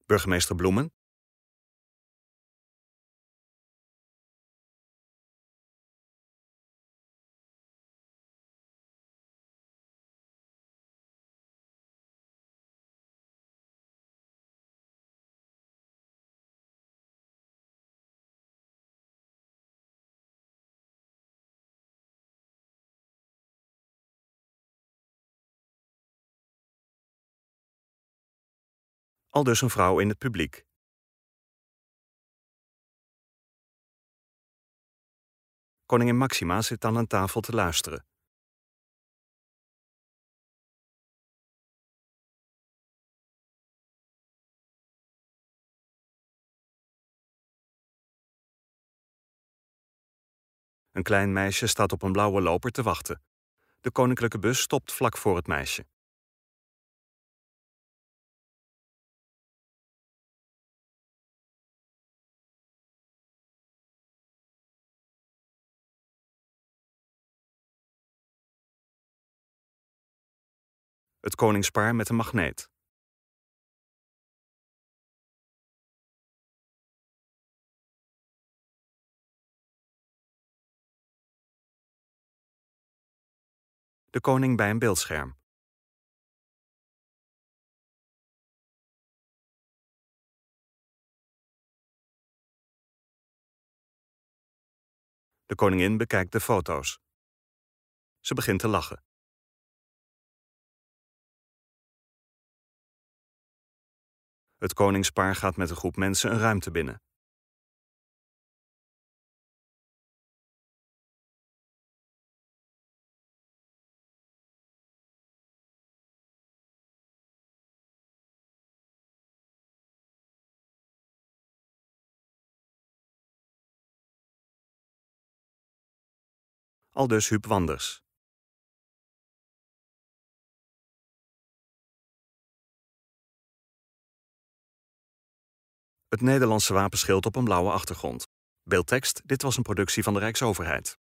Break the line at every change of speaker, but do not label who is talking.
Burgemeester Bloemen. Aldus een vrouw in het publiek. Koningin Máxima zit aan een tafel te luisteren. Een klein meisje staat op een blauwe loper te wachten. De koninklijke bus stopt vlak voor het meisje. Het koningspaar met een magneet. De koning bij een beeldscherm. De koningin bekijkt de foto's. Ze begint te lachen. Het koningspaar gaat met een groep mensen een ruimte binnen. Aldus Huub Wanders. Het Nederlandse wapenschild op een blauwe achtergrond. Beeldtekst: dit was een productie van de Rijksoverheid.